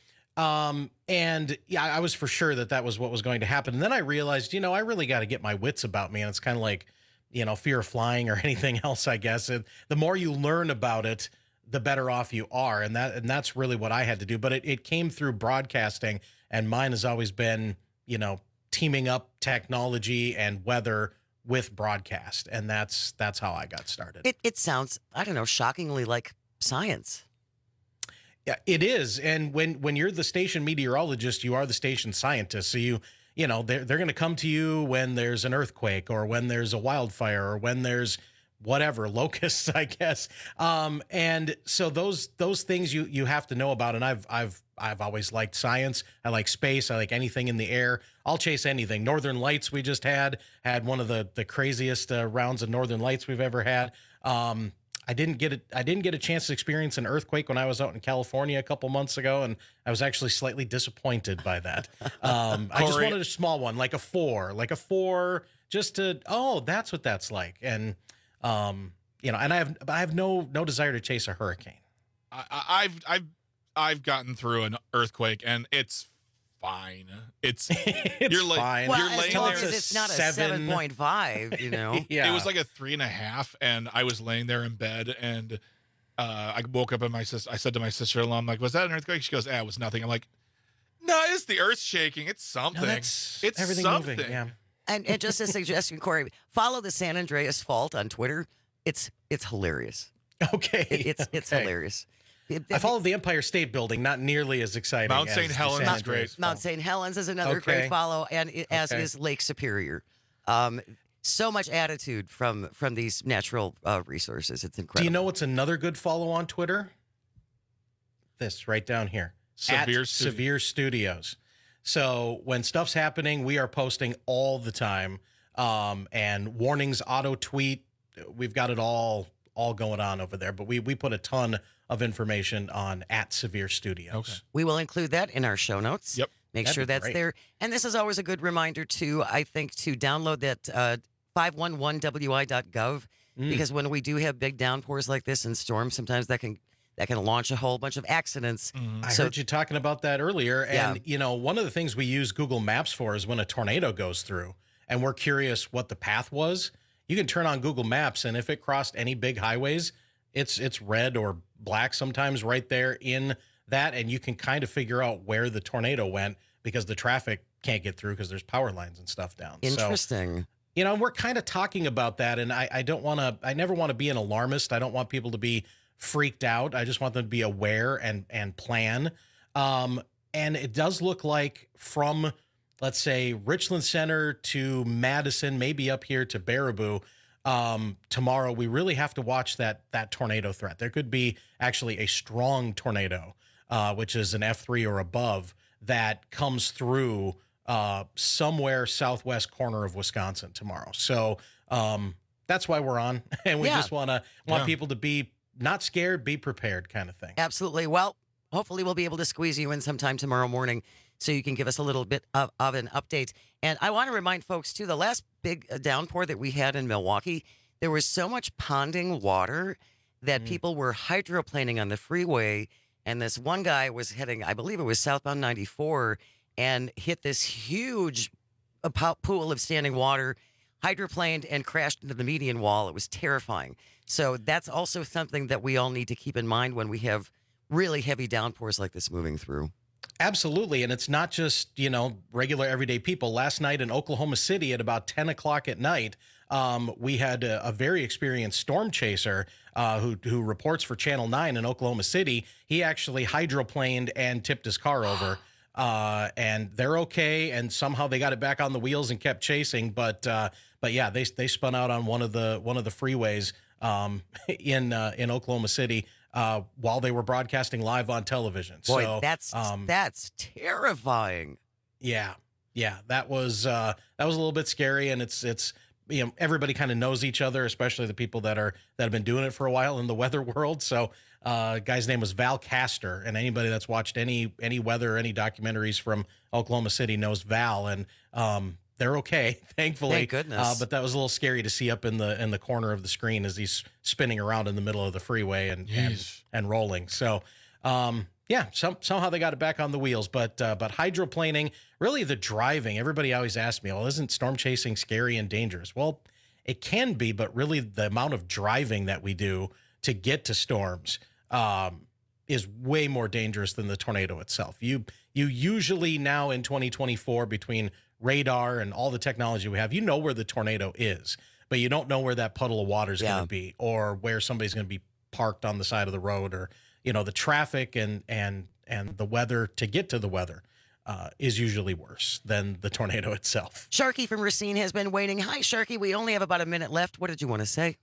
And yeah, I was for sure that was what was going to happen. And then I realized, I really got to get my wits about me. And it's kind of like, fear of flying or anything else, I guess. And the more you learn about it, the better off you are. And that's really what I had to do. But it came through broadcasting, and mine has always been, teaming up technology and weather with broadcast, and that's how I got started. It sounds, I don't know, shockingly like science. Yeah, it is. And when you're the station meteorologist, you are the station scientist. So they're going to come to you when there's an earthquake, or when there's a wildfire, or when there's whatever, locusts, I guess. And so those things you have to know about. And I've always liked science. I like space. I like anything in the air. I'll chase anything. Northern Lights, we just had one of the craziest rounds of Northern Lights we've ever had. I didn't get a chance to experience an earthquake when I was out in California a couple months ago, and I was actually slightly disappointed by that. I just wanted a small one, like a 4, just to, that's what that's like. And and I have no desire to chase a hurricane. I've gotten through an earthquake, and it's fine. It's you're like fine. Well, you're as laying long there. as it's not a 7.5, Yeah. It was like a 3.5, and I was laying there in bed, and I woke up, and I said to my sister-in-law, I'm like, "Was that an earthquake?" She goes, "It was nothing." I'm like, "No, it's the earth shaking. It's something. No, it's everything something." moving. Yeah. And just a suggestion, Corey, follow the San Andreas Fault on Twitter. It's hilarious. Okay. It's hilarious. I followed the Empire State Building, not nearly as exciting. Mount as St. the Helens San is great. Andreas Mount Fault. St. Helens is another great follow, and as is Lake Superior. So much attitude from these natural resources. It's incredible. Do you know what's another good follow on Twitter? This right down here. Severe Studios. So when stuff's happening, we are posting all the time. And warnings, auto tweet. We've got it all going on over there. But we put a ton of information on @Severe Studios. Okay. We will include that in our show notes. Yep. Make That'd sure be that's great. there. And this is always a good reminder, too, I think, to download that 511wi.gov, because when we do have big downpours like this and storms, sometimes that can launch a whole bunch of accidents. I heard you talking about that earlier. And, one of the things we use Google Maps for is when a tornado goes through and we're curious what the path was. You can turn on Google Maps, and if it crossed any big highways, it's red or black sometimes right there in that, and you can kind of figure out where the tornado went because the traffic can't get through because there's power lines and stuff down. Interesting. So, you know, we're kind of talking about that, and I never want to be an alarmist. I don't want people to be freaked out. I just want them to be aware and plan. And it does look like from, let's say, Richland Center to Madison, maybe up here to Baraboo, tomorrow, we really have to watch that tornado threat. There could be actually a strong tornado, which is an F3 or above, that comes through somewhere southwest corner of Wisconsin tomorrow. So that's why we're on, and we just want people to be not scared, be prepared, kind of thing. Absolutely. Well, hopefully we'll be able to squeeze you in sometime tomorrow morning so you can give us a little bit of an update. And I want to remind folks, too, the last big downpour that we had in Milwaukee, there was so much ponding water that people were hydroplaning on the freeway. And this one guy was heading, I believe it was southbound 94, and hit this huge pool of standing water, hydroplaned, and crashed into the median wall. It was terrifying. So that's also something that we all need to keep in mind when we have really heavy downpours like this moving through. Absolutely. And it's not just, regular everyday people. Last night in Oklahoma City at about 10 o'clock at night, we had a very experienced storm chaser who reports for Channel 9 in Oklahoma City. He actually hydroplaned and tipped his car over. And they're okay. And somehow they got it back on the wheels and kept chasing. But yeah, they spun out on one of the freeways in Oklahoma City while they were broadcasting live on television. Boy, so that's terrifying. Yeah, that was a little bit scary, and it's everybody kind of knows each other, especially the people that have been doing it for a while in the weather world. So guy's name was Val Castor, and anybody that's watched any weather or any documentaries from Oklahoma City knows Val, and they're okay, thankfully. Thank goodness. But that was a little scary to see up in the corner of the screen as he's spinning around in the middle of the freeway and rolling. So, somehow they got it back on the wheels. But hydroplaning, really the driving. Everybody always asks me, "Well, isn't storm chasing scary and dangerous?" Well, it can be, but really the amount of driving that we do to get to storms is way more dangerous than the tornado itself. You usually now in 2024, between radar and all the technology we have, where the tornado is, but you don't know where that puddle of water is going to be, or where somebody's going to be parked on the side of the road, or the traffic and the weather to get to the weather is usually worse than the tornado itself. Sharky from Racine has been waiting. Hi, Sharky. We only have about a minute left. What did you want to say?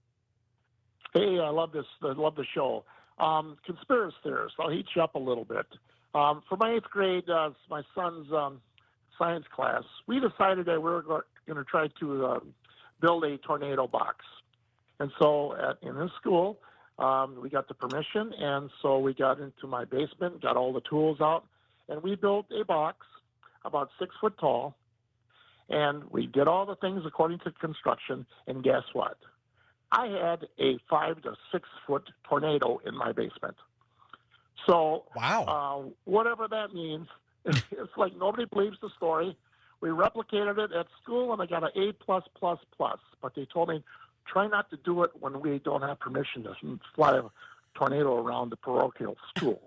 Hey, I love this. I love the show. Conspiracy theorists. I'll heat you up a little bit. For my 8th grade, my son's science class, we decided that we were going to try to build a tornado box. And so in his school, we got the permission, and so we got into my basement, got all the tools out, and we built a box about 6 foot tall, and we did all the things according to construction, and guess what? I had a 5 to 6 foot tornado in my basement. So, wow, whatever that means, it's like nobody believes the story. We replicated it at school, and I got an A+++. But they told me, try not to do it when we don't have permission to fly a tornado around the parochial school.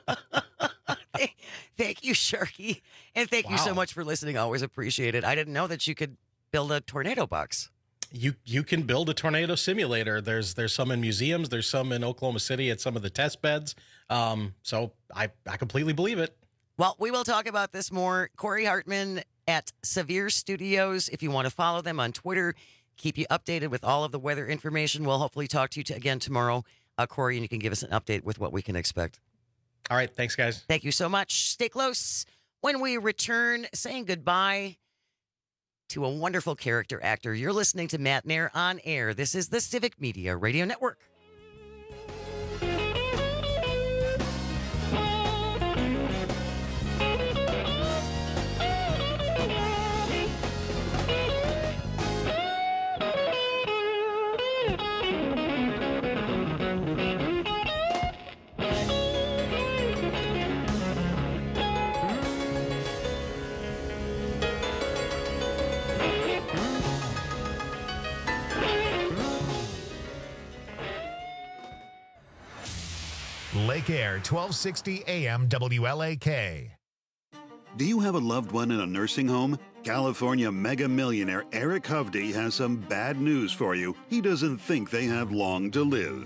Thank you, Sharky. And thank you so much for listening. Always appreciate it. I didn't know that you could build a tornado box. You can build a tornado simulator. There's some in museums. There's some in Oklahoma City at some of the test beds. So I completely believe it. Well, we will talk about this more. Corey Hartman at Severe Studios. If you want to follow them on Twitter, keep you updated with all of the weather information. We'll hopefully talk to you again tomorrow, Corey, and you can give us an update with what we can expect. All right. Thanks, guys. Thank you so much. Stay close. When we return, saying goodbye to a wonderful character actor. You're listening to Matt Nair on Air. This is the Civic Media Radio Network. Lake Air, 1260 AM WLAK. Do you have a loved one in a nursing home? California mega millionaire Eric Hovde has some bad news for you. He doesn't think they have long to live.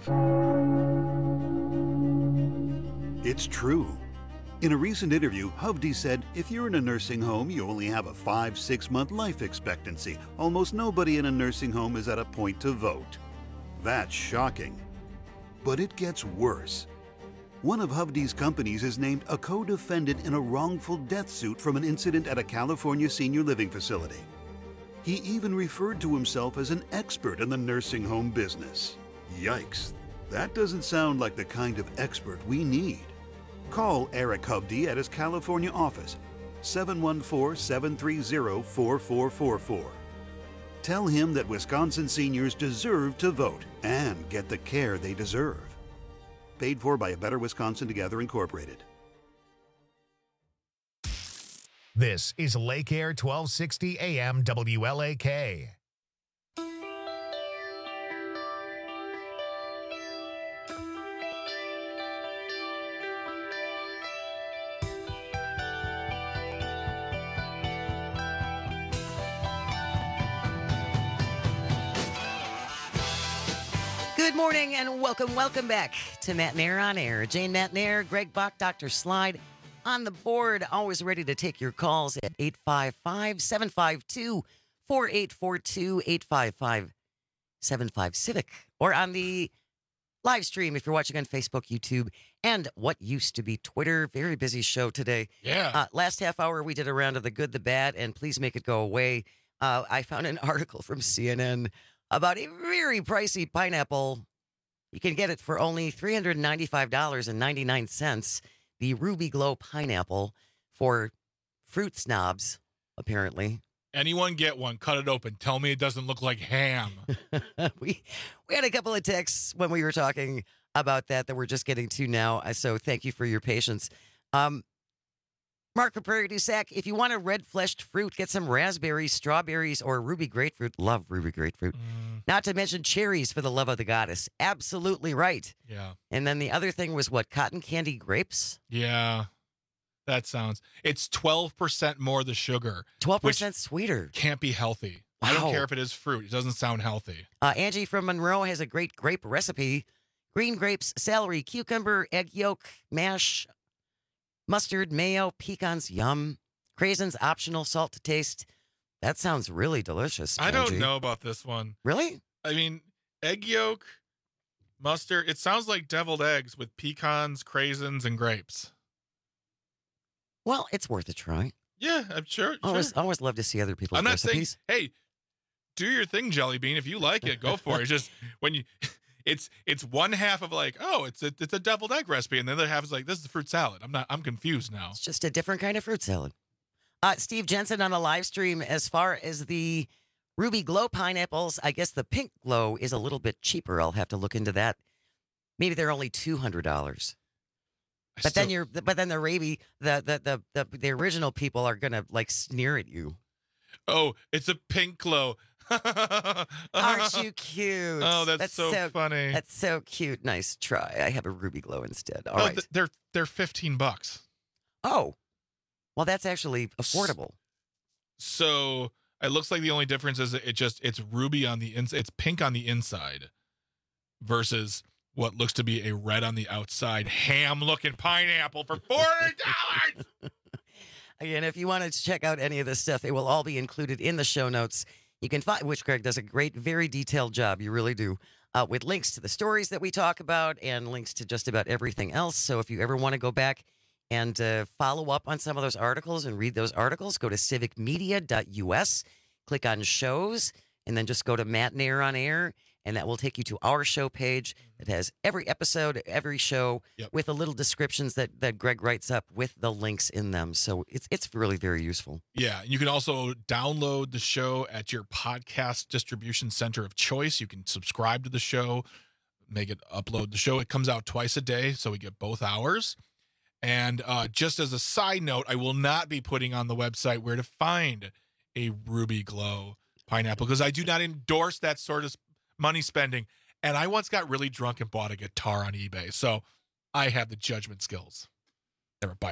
It's true. In a recent interview, Hovde said, if you're in a nursing home, you only have a 5-6 month life expectancy. Almost nobody in a nursing home is at a point to vote. That's shocking. But it gets worse. One of Hovde's companies is named a co-defendant in a wrongful death suit from an incident at a California senior living facility. He even referred to himself as an expert in the nursing home business. Yikes. That doesn't sound like the kind of expert we need. Call Eric Hovde at his California office, 714-730-4444. Tell him that Wisconsin seniors deserve to vote and get the care they deserve. Paid for by A Better Wisconsin Together, Incorporated. This is Lake Air 1260 AM WLAK. Good morning and welcome back to Matt Nair on Air. Jane Matt Nair, Greg Bach, Dr. Slide on the board, always ready to take your calls at 855-752-4842, 855-75-CIVIC, or on the live stream if you're watching on Facebook, YouTube, and what used to be Twitter. Very busy show today. Yeah. Last half hour, we did a round of the good, the bad, and please make it go away. I found an article from CNN about a very pricey pineapple. You can get it for only $395.99. The Ruby Glow pineapple for fruit snobs, apparently. Anyone get one, cut it open. Tell me it doesn't look like ham. We had a couple of texts when we were talking about that we're just getting to now. So thank you for your patience. Mark for Prairie du Sac, if you want a red-fleshed fruit, get some raspberries, strawberries, or ruby grapefruit. Love ruby grapefruit. Not to mention cherries for the love of the goddess. Absolutely right. Yeah. And then the other thing was what? Cotton candy grapes? Yeah. That sounds... It's 12% more the sugar. 12% sweeter. Can't be healthy. Wow. I don't care if it is fruit. It doesn't sound healthy. Angie from Monroe has a great grape recipe. Green grapes, celery, cucumber, egg yolk, mash, mustard, mayo, pecans, yum. Craisins, optional, salt to taste. That sounds really delicious. I don't Angie. know about this one. Really? I mean, egg yolk, mustard. It sounds like deviled eggs with pecans, craisins, and grapes. Well, it's worth a try. Yeah, I'm sure. Always love to see other people's I'm not recipes. saying, hey, do your thing, Jelly Bean. If you like it, go for it. It's just when you... It's one half of like, oh, it's a deviled egg recipe, and the other half is like, this is a fruit salad. I'm confused now. It's just a different kind of fruit salad. Steve Jensen on a live stream, as far as the Ruby Glow pineapples, I guess the Pink Glow is a little bit cheaper. I'll have to look into that. Maybe they're only $200. But then the original people are gonna like sneer at you. Oh, it's a Pink Glow. Aren't you cute? Oh, that's so funny. That's so cute. Nice try. I have a Ruby Glow instead. All right. They're $15. Oh, well, that's actually affordable. So it looks like the only difference is it's ruby on the inside. It's pink on the inside versus what looks to be a red on the outside ham-looking pineapple for $40. Again, if you wanted to check out any of this stuff, it will all be included in the show notes. You can find, which Greg does a great, very detailed job. You really do. With links to the stories that we talk about and links to just about everything else. So if you ever want to go back and follow up on some of those articles and read those articles, go to civicmedia.us, click on shows, and then just go to Matt Nair on Air, and that will take you to our show page that has every episode, every show, with the little descriptions that Greg writes up with the links in them. So it's really very useful. Yeah, you can also download the show at your podcast distribution center of choice. You can subscribe to the show, make it upload the show. It comes out twice a day, so we get both hours. And just as a side note, I will not be putting on the website where to find a Ruby Glow pineapple because I do not endorse that sort of money spending. And I once got really drunk and bought a guitar on eBay. So I have the judgment skills. Never buy a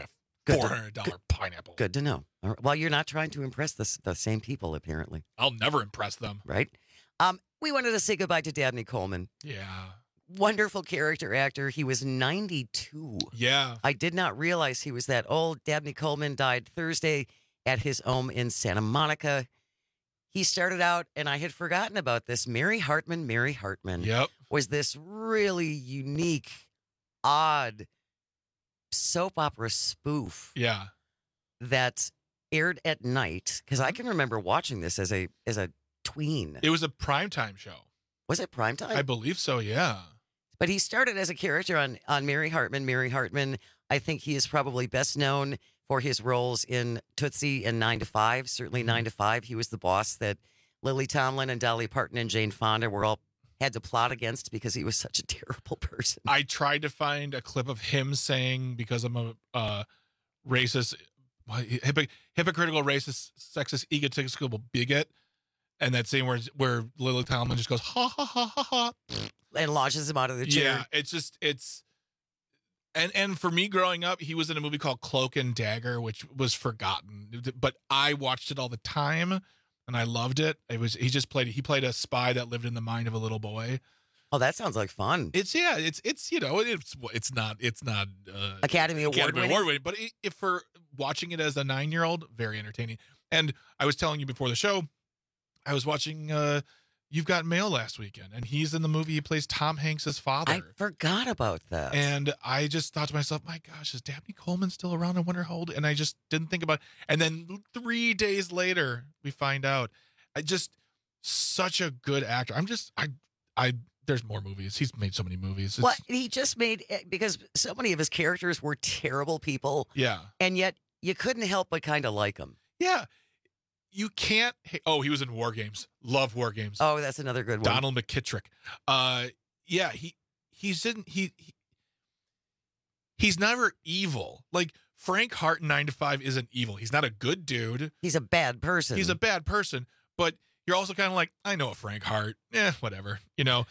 $400 pineapple. Good to know. Well, you're not trying to impress the same people, apparently. I'll never impress them. Right? We wanted to say goodbye to Dabney Coleman. Yeah. Wonderful character actor. He was 92. Yeah. I did not realize he was that old. Dabney Coleman died Thursday at his home in Santa Monica. He started out, and I had forgotten about this, Mary Hartman. Yep. Was this really unique, odd soap opera spoof. Yeah. That aired at night, because I can remember watching this as a tween. It was a primetime show. Was it primetime? I believe so, yeah. But he started as a character on Mary Hartman. Mary Hartman, I think he is probably best known for his roles in Tootsie and 9 to 5. Certainly 9 to 5. He was the boss that Lily Tomlin and Dolly Parton and Jane Fonda had to plot against because he was such a terrible person. I tried to find a clip of him saying, because I'm a racist, hypocritical, racist, sexist, egotistical bigot. And that scene where Lily Tomlin just goes, ha, ha, ha, ha, ha. And launches him out of the chair. Yeah, and for me growing up, he was in a movie called Cloak and Dagger, which was forgotten. But I watched it all the time, and I loved it. He played a spy that lived in the mind of a little boy. Oh, that sounds like fun. It's not Academy Award winning, but if for watching it as a 9-year-old, very entertaining. And I was telling you before the show, I was watching You've Got Mail last weekend, and he's in the movie. He plays Tom Hanks' father. I forgot about that. And I just thought to myself, my gosh, is Dabney Coleman still around? I wonder how old. And I just didn't think about it. And then 3 days later, we find out. Such a good actor. There's more movies. He's made so many movies. Well, he just made, because so many of his characters were terrible people. Yeah. And yet you couldn't help but kind of like him. Yeah. You can't. Oh, he was in War Games. Love War Games. Oh, that's another good one. Donald McKittrick. Yeah, he's never evil. Like Frank Hart in 9 to 5 isn't evil. He's not a good dude. He's a bad person. But you're also kind of like, I know a Frank Hart. Whatever. He was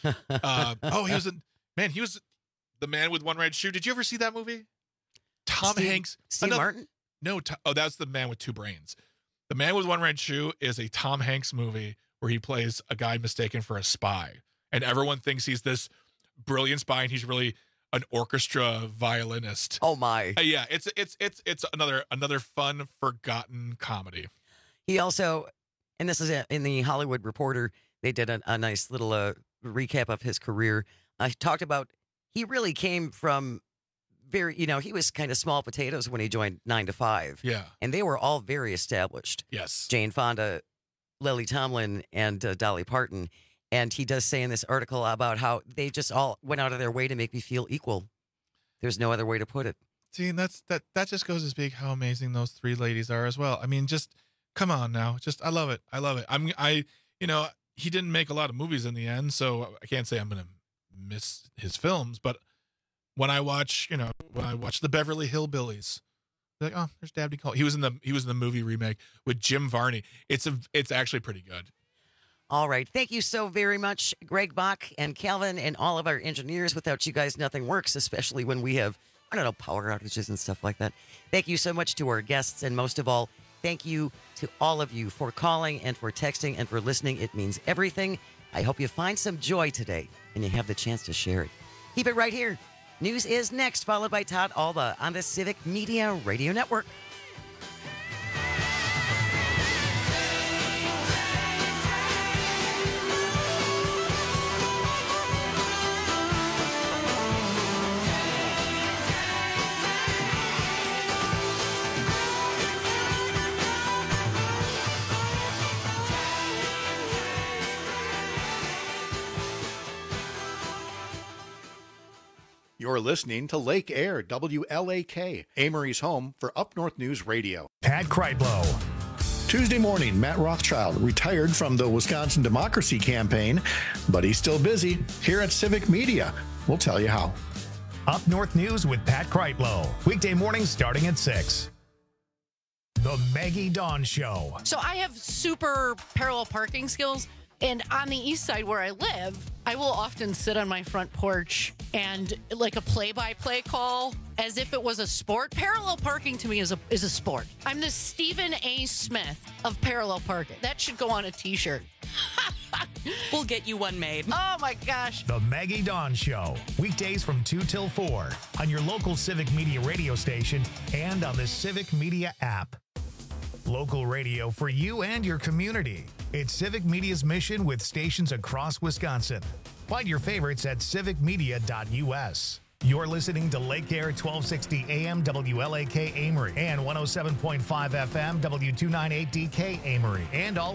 he was the man with one red shoe. Did you ever see that movie? Tom Hanks. Steve Martin? No. That's the man with two brains. The Man with One Red Shoe is a Tom Hanks movie where he plays a guy mistaken for a spy. And everyone thinks he's this brilliant spy, and he's really an orchestra violinist. Oh, my. Yeah, it's another fun, forgotten comedy. He also, and this is in the Hollywood Reporter, they did a nice little recap of his career. He talked about, he really came from he was kind of small potatoes when he joined 9 to 5. Yeah. And they were all very established. Yes. Jane Fonda, Lily Tomlin, and Dolly Parton. And he does say in this article about how they just all went out of their way to make me feel equal. There's no other way to put it. See, and that just goes to speak how amazing those three ladies are as well. I mean, just come on now. I love it. I love it. He didn't make a lot of movies in the end, so I can't say I'm going to miss his films, but when I watch the Beverly Hillbillies, like, oh, there's Dabney Coleman. He was in the movie remake with Jim Varney. It's actually pretty good. All right. Thank you so very much, Greg Bach and Calvin and all of our engineers. Without you guys, nothing works, especially when we have, power outages and stuff like that. Thank you so much to our guests. And most of all, thank you to all of you for calling and for texting and for listening. It means everything. I hope you find some joy today and you have the chance to share it. Keep it right here. News is next, followed by Todd Alba on the Civic Media Radio Network. You're listening to Lake Air, WLAK, Amory's home for Up North News Radio. Pat Kreitlow. Tuesday morning, Matt Rothschild retired from the Wisconsin Democracy Campaign, but he's still busy here at Civic Media. We'll tell you how. Up North News with Pat Kreitlow. Weekday mornings starting at 6. The Maggie Dawn Show. So I have super parallel parking skills. And on the east side where I live, I will often sit on my front porch and like a play-by-play call as if it was a sport. Parallel parking to me is a sport. I'm the Stephen A. Smith of parallel parking. That should go on a T-shirt. We'll get you one made. Oh, my gosh. The Maggie Dawn Show, weekdays from 2 till 4 on your local Civic Media radio station and on the Civic Media app. Local radio for you and your community. It's Civic Media's mission with stations across Wisconsin. Find your favorites at civicmedia.us. You're listening to Lake Air 1260 AM WLAK Amory and 107.5 FM W298DK Amory and all